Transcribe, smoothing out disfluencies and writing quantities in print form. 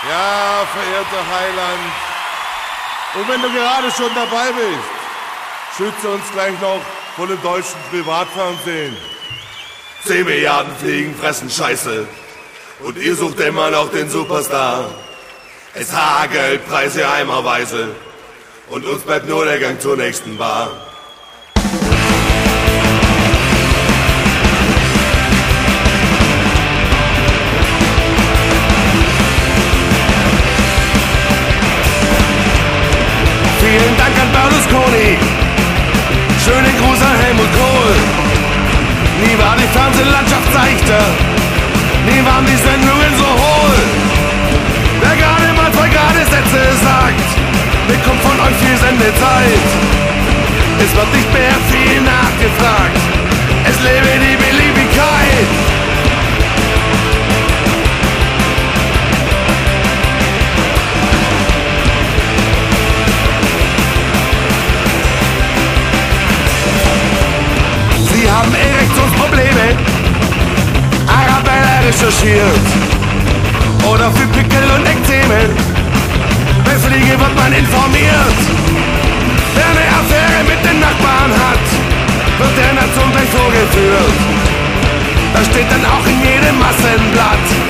Ja, verehrter Heiland. Und wenn du gerade schon dabei bist, schütze uns gleich noch vor dem deutschen Privatfernsehen. 10 Milliarden Fliegen fressen Scheiße und ihr sucht immer noch den Superstar. Es hagelt Preise eimerweise und uns bleibt nur der Gang zur nächsten Bar. Vielen Dank an Berlusconi, schönen Gruß an Helmut Kohl. Nie war die Fernsehlandschaft seichter, nie waren die Sendungen so hohl. Wer gerade mal 2 gerade Sätze sagt, bekommt von euch viel Sendezeit. Es wird nicht mehr viel nachgefragt, es lebe die Beliebigkeit. Sie haben Erektionsprobleme, Arabella recherchiert. Oder für Pickel und Ekzeme, bei Fliege wird man informiert. Wer eine Affäre mit den Nachbarn hat, wird der Nation gleich vorgeführt. Das steht dann auch in jedem Massenblatt.